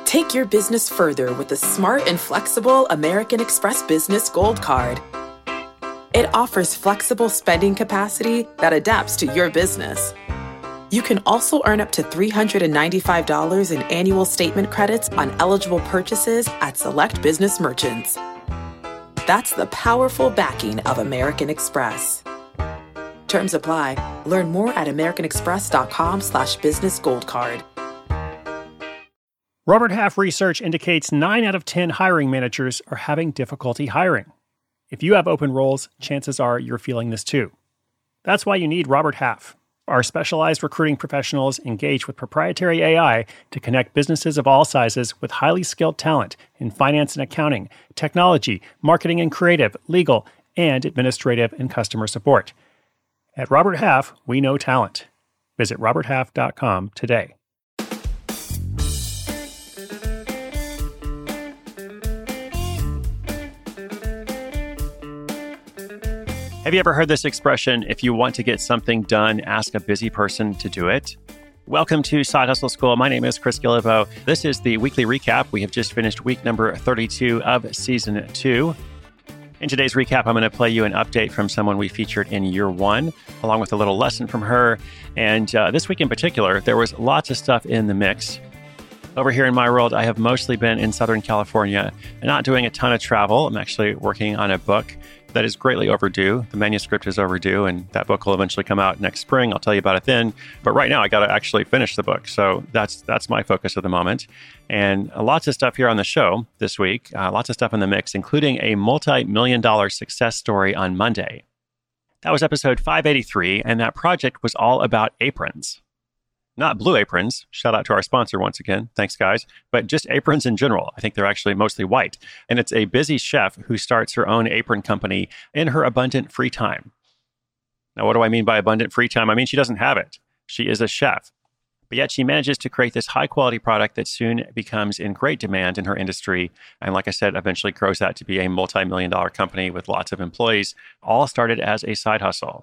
Take your business further with the smart and flexible American Express Business Gold Card. It offers flexible spending capacity that adapts to your business. You can also earn up to $395 in annual statement credits on eligible purchases at select business merchants. That's the powerful backing of American Express. Terms apply. Learn more at americanexpress.com/businessgoldcard. Robert Half research indicates 9 out of 10 hiring managers are having difficulty hiring. If you have open roles, chances are you're feeling this too. That's why you need Robert Half. Our specialized recruiting professionals engage with proprietary AI to connect businesses of all sizes with highly skilled talent in finance and accounting, technology, marketing and creative, legal, and administrative and customer support. At Robert Half, we know talent. Visit roberthalf.com today. Have you ever heard this expression, if you want to get something done, ask a busy person to do it? Welcome to Side Hustle School. My name is Chris Guillebeau. This is the weekly recap. We have just finished week number 32 of season 2. In today's recap, I'm going to play you an update from someone we featured in year 1, along with a little lesson from her. And this week in particular, there was lots of stuff in the mix. Over here in my world, I have mostly been in Southern California and not doing a ton of travel. I'm actually working on a book that is greatly overdue. The manuscript is overdue, and that book will eventually come out next spring. I'll tell you about it then. But right now, I got to actually finish the book. So that's my focus at the moment. And lots of stuff here on the show this week. Lots of stuff in the mix, including a multi-million-dollar success story on Monday. That was episode 583, and that project was all about aprons. Not Blue Aprons. Shout out to our sponsor once again. Thanks, guys. But just aprons in general. I think they're actually mostly white. And it's a busy chef who starts her own apron company in her abundant free time. Now, what do I mean by abundant free time? I mean, she doesn't have it. She is a chef. But yet she manages to create this high-quality product that soon becomes in great demand in her industry. And like I said, eventually grows that to be a multi-million-dollar company with lots of employees, all started as a side hustle.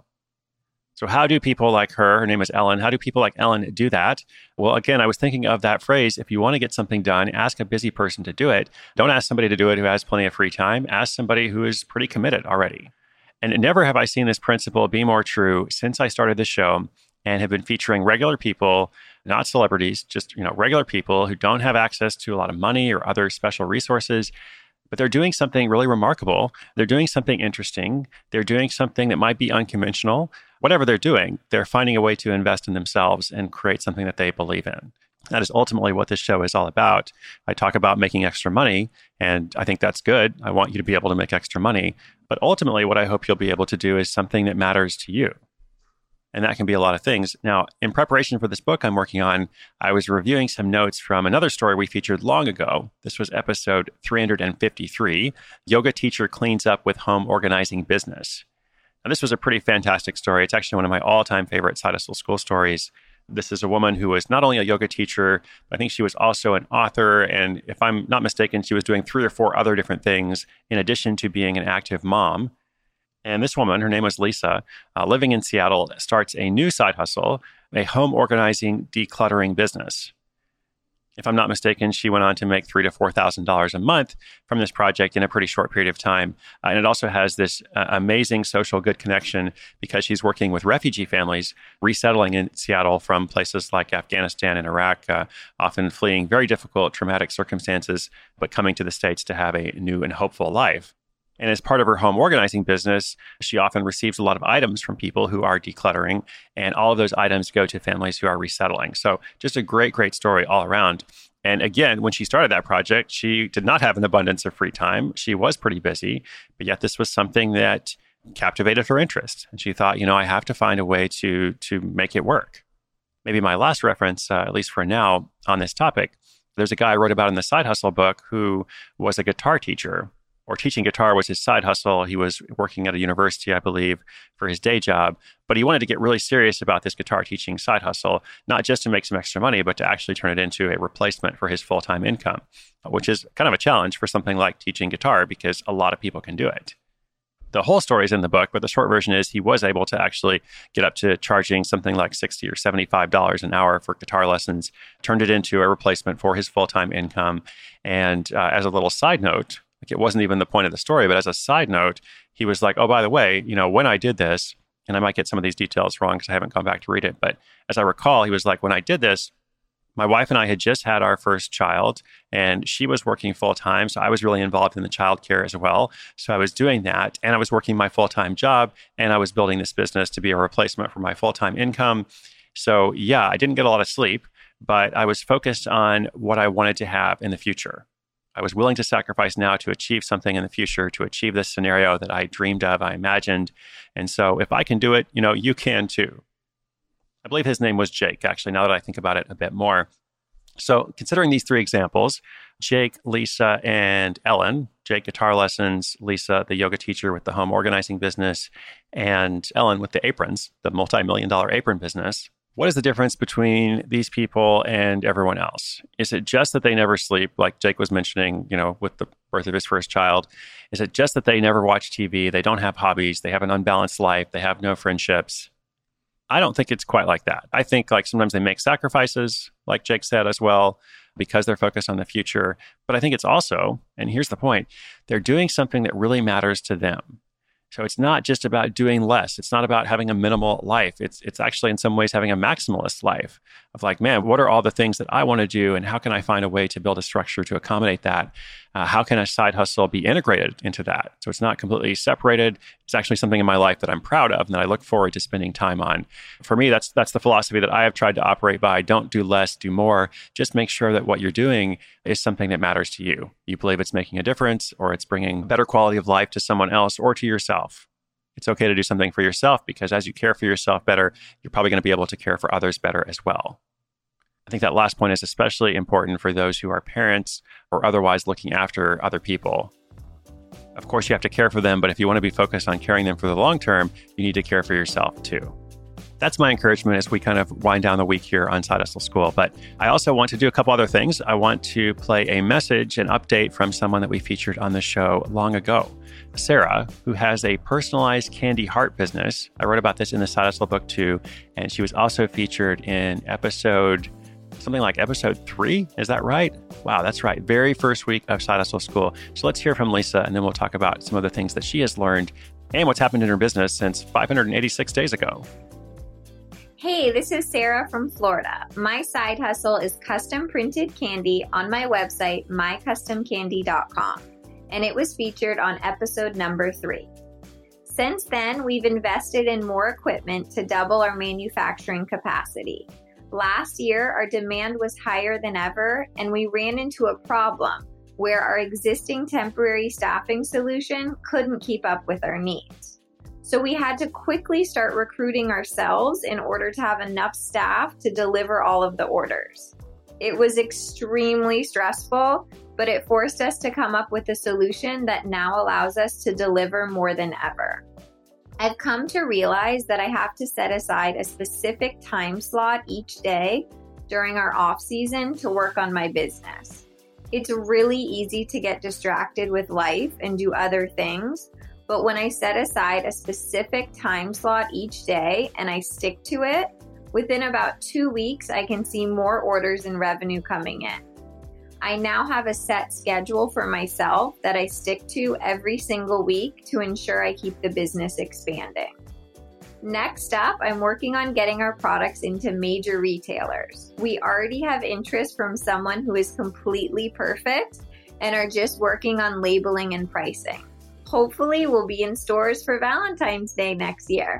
So how do people like her name is Ellen, how do people like Ellen do that? Well, again, I was thinking of that phrase, if you want to get something done, ask a busy person to do it. Don't ask somebody to do it who has plenty of free time. Ask somebody who is pretty committed already. And never have I seen this principle be more true since I started the show and have been featuring regular people, not celebrities, just regular people who don't have access to a lot of money or other special resources. But they're doing something really remarkable. They're doing something interesting. They're doing something that might be unconventional. Whatever they're doing, they're finding a way to invest in themselves and create something that they believe in. That is ultimately what this show is all about. I talk about making extra money, and I think that's good. I want you to be able to make extra money. But ultimately, what I hope you'll be able to do is something that matters to you. And that can be a lot of things. Now, in preparation for this book I'm working on, I was reviewing some notes from another story we featured long ago. This was episode 353, Yoga Teacher Cleans Up with Home Organizing Business. Now, this was a pretty fantastic story. It's actually one of my all-time favorite Side Hustle School stories. This is a woman who was not only a yoga teacher, but I think she was also an author. And if I'm not mistaken, she was doing 3 or 4 other different things in addition to being an active mom. And this woman, her name was Lisa, living in Seattle, starts a new side hustle, a home organizing, decluttering business. If I'm not mistaken, she went on to make $3,000 to $4,000 a month from this project in a pretty short period of time. And it also has this amazing social good connection because she's working with refugee families resettling in Seattle from places like Afghanistan and Iraq, often fleeing very difficult, traumatic circumstances, but coming to the States to have a new and hopeful life. And as part of her home organizing business, she often receives a lot of items from people who are decluttering, and all of those items go to families who are resettling. So just a great, great story all around. And again, when she started that project, she did not have an abundance of free time. She was pretty busy, but yet this was something that captivated her interest. And she thought, I have to find a way to make it work. Maybe my last reference, at least for now, on this topic, there's a guy I wrote about in the Side Hustle book who was a guitar teacher. Or teaching guitar was his side hustle. He was working at a university, I believe, for his day job. But he wanted to get really serious about this guitar teaching side hustle, not just to make some extra money, but to actually turn it into a replacement for his full-time income, which is kind of a challenge for something like teaching guitar because a lot of people can do it. The whole story is in the book, but the short version is he was able to actually get up to charging something like $60 or $75 an hour for guitar lessons, turned it into a replacement for his full-time income. And as a little side note, like it wasn't even the point of the story, but as a side note, he was like, oh, by the way, when I did this, and I might get some of these details wrong because I haven't gone back to read it, but as I recall, he was like, when I did this, my wife and I had just had our first child, and she was working full-time, so I was really involved in the childcare as well. So I was doing that, and I was working my full-time job, and I was building this business to be a replacement for my full-time income. So yeah, I didn't get a lot of sleep, but I was focused on what I wanted to have in the future. I was willing to sacrifice now to achieve something in the future, to achieve this scenario that I dreamed of, I imagined. And so if I can do it, you can too. I believe his name was Jake, actually, now that I think about it a bit more. So considering these three examples, Jake, Lisa, and Ellen, Jake, guitar lessons, Lisa, the yoga teacher with the home organizing business, and Ellen with the aprons, the multi-million-dollar apron business. What is the difference between these people and everyone else? Is it just that they never sleep, like Jake was mentioning, with the birth of his first child? Is it just that they never watch TV, they don't have hobbies, they have an unbalanced life, they have no friendships? I don't think it's quite like that. I think sometimes they make sacrifices, like Jake said as well, because they're focused on the future. But I think it's also, and here's the point, they're doing something that really matters to them. So it's not just about doing less. It's not about having a minimal life. It's actually in some ways having a maximalist life of man, what are all the things that I want to do, and how can I find a way to build a structure to accommodate that? How can a side hustle be integrated into that? So it's not completely separated. It's actually something in my life that I'm proud of and that I look forward to spending time on. For me, that's the philosophy that I have tried to operate by. Don't do less, do more. Just make sure that what you're doing is something that matters to you. You believe it's making a difference, or it's bringing better quality of life to someone else or to yourself. It's okay to do something for yourself, because as you care for yourself better, you're probably going to be able to care for others better as well. I think that last point is especially important for those who are parents or otherwise looking after other people. Of course, you have to care for them, but if you want to be focused on caring them for the long term, you need to care for yourself too. That's my encouragement as we kind of wind down the week here on Side Hustle School. But I also want to do a couple other things. I want to play a message, an update from someone that we featured on the show long ago. Sarah, who has a personalized candy heart business. I wrote about this in the Side Hustle book too. And she was also featured in something like episode 3. Is that right? Wow, that's right. Very first week of Side Hustle School. So let's hear from Lisa, and then we'll talk about some of the things that she has learned and what's happened in her business since 586 days ago. Hey, this is Sarah from Florida. My side hustle is custom printed candy on my website, mycustomcandy.com, and it was featured on episode number 3. Since then, we've invested in more equipment to double our manufacturing capacity. Last year, our demand was higher than ever, and we ran into a problem where our existing temporary staffing solution couldn't keep up with our needs. So we had to quickly start recruiting ourselves in order to have enough staff to deliver all of the orders. It was extremely stressful, but it forced us to come up with a solution that now allows us to deliver more than ever. I've come to realize that I have to set aside a specific time slot each day during our off season to work on my business. It's really easy to get distracted with life and do other things, but when I set aside a specific time slot each day and I stick to it, within about 2 weeks, I can see more orders and revenue coming in. I now have a set schedule for myself that I stick to every single week to ensure I keep the business expanding. Next up, I'm working on getting our products into major retailers. We already have interest from someone who is completely perfect and are just working on labeling and pricing. Hopefully, we'll be in stores for Valentine's Day next year.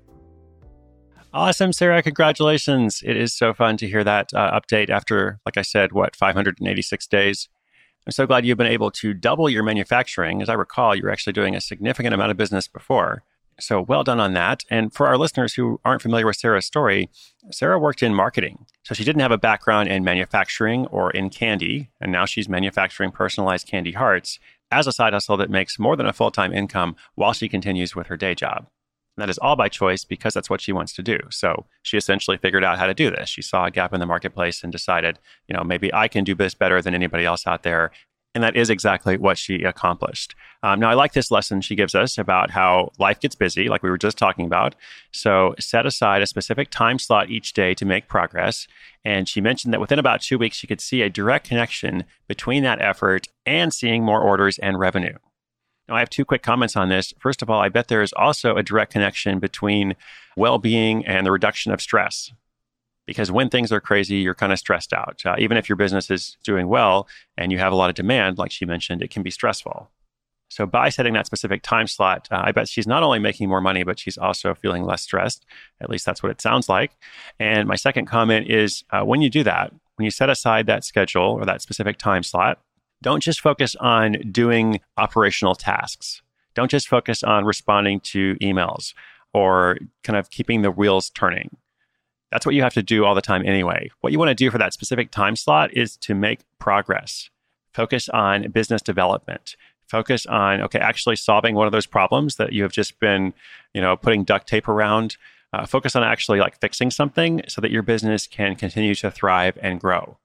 Awesome, Sarah. Congratulations. It is so fun to hear that update after, like I said, 586 days. I'm so glad you've been able to double your manufacturing. As I recall, you were actually doing a significant amount of business before. So well done on that. And for our listeners who aren't familiar with Sarah's story, Sarah worked in marketing. So she didn't have a background in manufacturing or in candy. And now she's manufacturing personalized candy hearts as a side hustle that makes more than a full-time income while she continues with her day job. And that is all by choice because that's what she wants to do. So she essentially figured out how to do this. She saw a gap in the marketplace and decided, maybe I can do this better than anybody else out there. And that is exactly what she accomplished. Now, I like this lesson she gives us about how life gets busy, like we were just talking about. So set aside a specific time slot each day to make progress. And she mentioned that within about 2 weeks, she could see a direct connection between that effort and seeing more orders and revenue. Now, I have 2 quick comments on this. First of all, I bet there is also a direct connection between well-being and the reduction of stress. Because when things are crazy, you're kind of stressed out. Even if your business is doing well and you have a lot of demand, like she mentioned, it can be stressful. So by setting that specific time slot, I bet she's not only making more money, but she's also feeling less stressed. At least that's what it sounds like. And my second comment is when you do that, when you set aside that schedule or that specific time slot, don't just focus on doing operational tasks. Don't just focus on responding to emails or kind of keeping the wheels turning. That's what you have to do all the time anyway. What you want to do for that specific time slot is to make progress. Focus on business development. Focus on, actually solving one of those problems that you have just been, putting duct tape around. Focus on actually fixing something so that your business can continue to thrive and grow.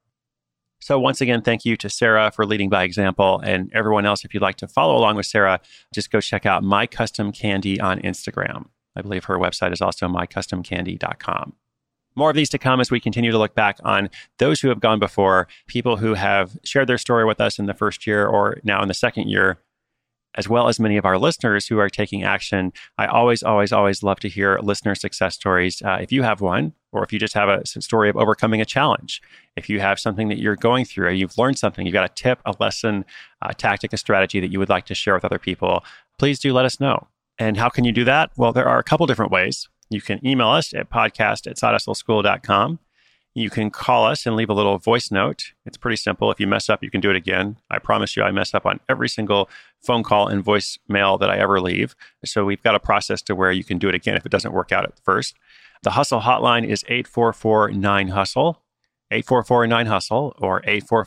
So once again, thank you to Sarah for leading by example. And everyone else, if you'd like to follow along with Sarah, just go check out My Custom Candy on Instagram. I believe her website is also mycustomcandy.com. More of these to come as we continue to look back on those who have gone before, people who have shared their story with us in the first year or now in the second year, as well as many of our listeners who are taking action. I always love to hear listener success stories. If you have one, or if you just have a story of overcoming a challenge, if you have something that you're going through, or you've learned something, you've got a tip, a lesson, a tactic, a strategy that you would like to share with other people, please do let us know. And how can you do that? Well, there are a couple different ways. You can email us at podcast@sidehustleschool.com. You can call us and leave a little voice note. It's pretty simple. If you mess up, you can do it again. I promise you, I mess up on every single phone call and voicemail that I ever leave. So we've got a process to where you can do it again if it doesn't work out at first. The Hustle hotline is 844-9HUSTLE, 844-9HUSTLE, or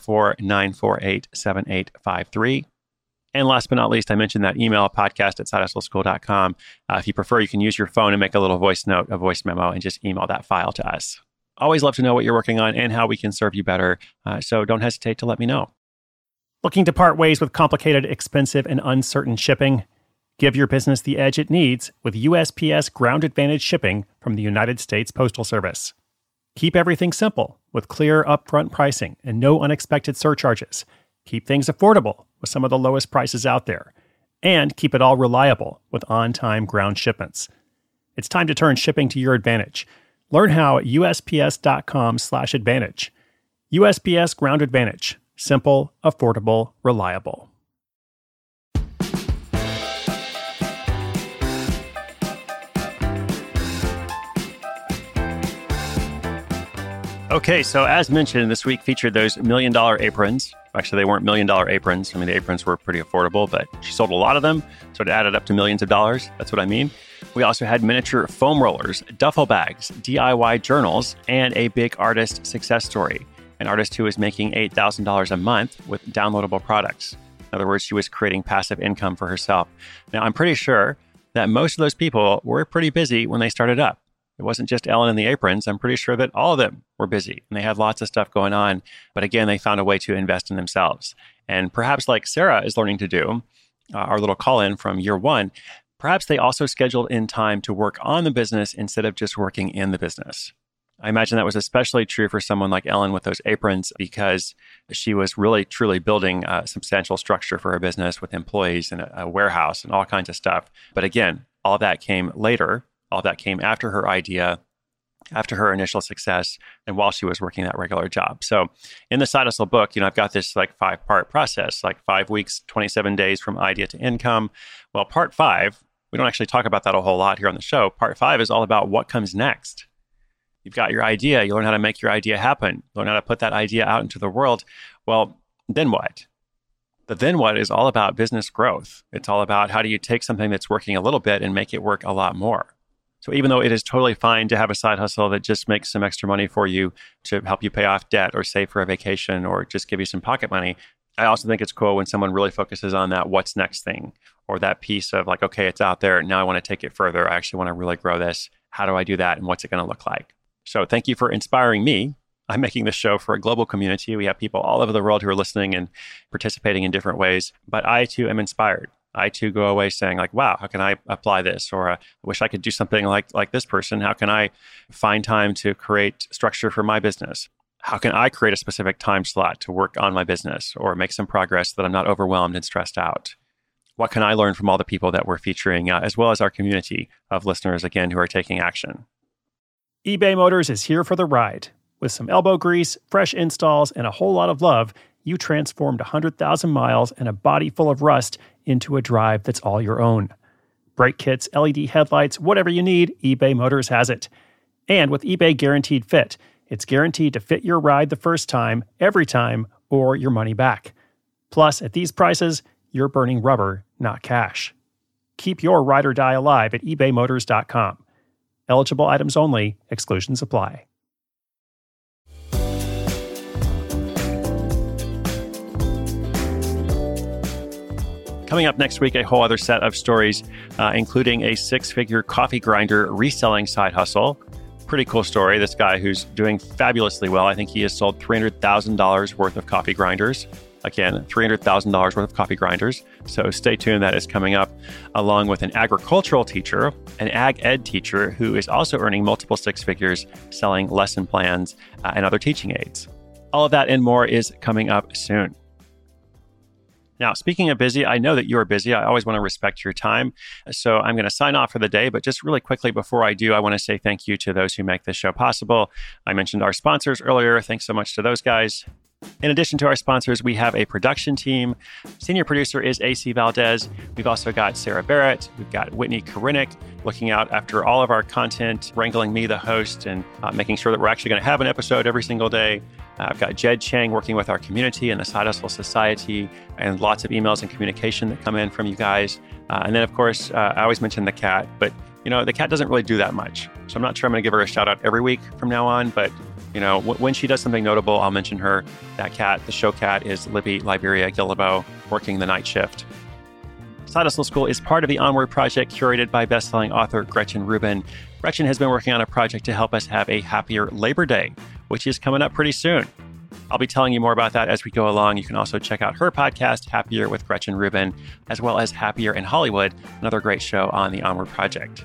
844-948-7853. And last but not least, I mentioned that email, podcast@sidehustleschool.com. If you prefer, you can use your phone and make a little voice note, a voice memo, and just email that file to us. Always love to know what you're working on and how we can serve you better. So don't hesitate to let me know. Looking to part ways with complicated, expensive, and uncertain shipping? Give your business the edge it needs with USPS Ground Advantage shipping from the United States Postal Service. Keep everything simple with clear upfront pricing and no unexpected surcharges. Keep things affordable with some of the lowest prices out there. And keep it all reliable with on-time ground shipments. It's time to turn shipping to your advantage. Learn how at USPS.com/advantage. USPS Ground Advantage. Simple, affordable, reliable. Okay, so as mentioned, this week featured those $1 million aprons. Actually, they weren't $1 million aprons. I mean, the aprons were pretty affordable, but she sold a lot of them, so it added up to millions of dollars. That's what I mean. We also had miniature foam rollers, duffel bags, DIY journals, and a big artist success story. An artist who is making $8,000 a month with downloadable products. In other words, she was creating passive income for herself. Now, I'm pretty sure that most of those people were pretty busy when they started up. It wasn't just Ellen and the aprons. I'm pretty sure that all of them were busy and they had lots of stuff going on. But again, they found a way to invest in themselves. And perhaps like Sarah is learning to do, our little call-in from year one, perhaps they also scheduled in time to work on the business instead of just working in the business. I imagine that was especially true for someone like Ellen with those aprons because she was really, truly building a substantial structure for her business with employees and a warehouse and all kinds of stuff. But again, all of that came later. All that came after her idea, after her initial success, and while she was working that regular job. So in the Side Hustle book, I've got this 5-part process, 5 weeks, 27 days from idea to income. Well, part 5, we don't actually talk about that a whole lot here on the show. Part 5 is all about what comes next. You've got your idea. You learn how to make your idea happen. You learn how to put that idea out into the world. Well, then what? The then what is all about business growth. It's all about how do you take something that's working a little bit and make it work a lot more. So even though it is totally fine to have a side hustle that just makes some extra money for you to help you pay off debt or save for a vacation or just give you some pocket money, I also think it's cool when someone really focuses on that what's next thing or that piece of okay, it's out there. Now I want to take it further. I actually want to really grow this. How do I do that? And what's it going to look like? So thank you for inspiring me I'm making this show for a global community. We have people all over the world who are listening and participating in different ways. But I too am inspired. I too go away saying like, wow, how can I apply this? Or I wish I could do something like this person. How can I find time to create structure for my business? How can I create a specific time slot to work on my business or make some progress so that I'm not overwhelmed and stressed out? What can I learn from all the people that we're featuring, as well as our community of listeners, again, who are taking action? eBay Motors is here for the ride. With some elbow grease, fresh installs, and a whole lot of love, you transformed 100,000 miles and a body full of rust into a drive that's all your own. Brake kits, LED headlights, whatever you need, eBay Motors has it. And with eBay Guaranteed Fit, it's guaranteed to fit your ride the first time, every time, or your money back. Plus, at these prices, you're burning rubber, not cash. Keep your ride or die alive at ebaymotors.com. Eligible items only, exclusions apply. Coming up next week, a whole other set of stories, including a 6-figure coffee grinder reselling side hustle. Pretty cool story. This guy who's doing fabulously well. I think he has sold $300,000 worth of coffee grinders. Again, $300,000 worth of coffee grinders. So stay tuned. That is coming up, along with an agricultural teacher, an ag ed teacher who is also earning multiple 6 figures selling lesson plans and other teaching aids. All of that and more is coming up soon. Now, speaking of busy, I know that you are busy. I always want to respect your time. So I'm going to sign off for the day. But just really quickly before I do, I want to say thank you to those who make this show possible. I mentioned our sponsors earlier. Thanks so much to those guys. In addition to our sponsors, we have a production team. Senior producer is AC Valdez. We've also got Sarah Barrett. We've got Whitney Korinick looking out after all of our content, wrangling me, the host, and making sure that we're actually going to have an episode every single day. I've got Jed Chang working with our community and the Side Hustle Society, and lots of emails and communication that come in from you guys. And then, of course, I always mention the cat, but the cat doesn't really do that much. So I'm not sure I'm going to give her a shout out every week from now on, but when she does something notable, I'll mention her. That cat, the show cat, is Libby Liberia Guillebeau, working the night shift. Side Hustle School is part of the Onward Project, curated by bestselling author Gretchen Rubin. Gretchen has been working on a project to help us have a happier Labor Day, which is coming up pretty soon. I'll be telling you more about that as we go along. You can also check out her podcast, Happier with Gretchen Rubin, as well as Happier in Hollywood, another great show on the Onward Project.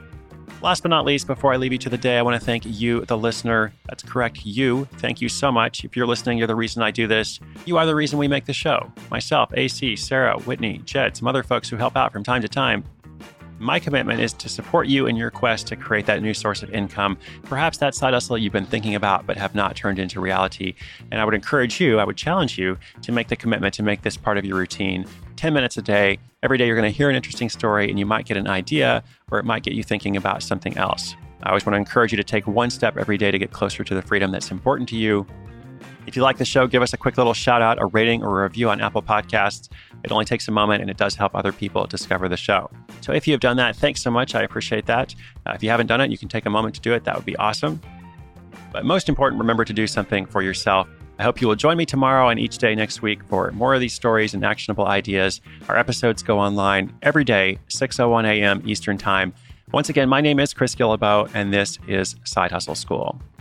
Last but not least, before I leave you to the day, I want to thank you, the listener. That's correct, you. Thank you so much. If you're listening, you're the reason I do this. You are the reason we make the show. Myself, AC, Sarah, Whitney, Jed, some other folks who help out from time to time. My commitment is to support you in your quest to create that new source of income, perhaps that side hustle you've been thinking about but have not turned into reality. And I would challenge you to make the commitment to make this part of your routine. 10 minutes a day. Every day you're going to hear an interesting story and you might get an idea, or it might get you thinking about something else. I always want to encourage you to take one step every day to get closer to the freedom that's important to you. If you like the show, give us a quick little shout out, a rating, or a review on Apple Podcasts. It only takes a moment and it does help other people discover the show. So if you have done that, thanks so much. I appreciate that. If you haven't done it, you can take a moment to do it. That would be awesome. But most important, remember to do something for yourself. I hope you will join me tomorrow and each day next week for more of these stories and actionable ideas. Our episodes go online every day, 6:01 a.m. Eastern Time. Once again, my name is Chris Guillebeau, and this is Side Hustle School.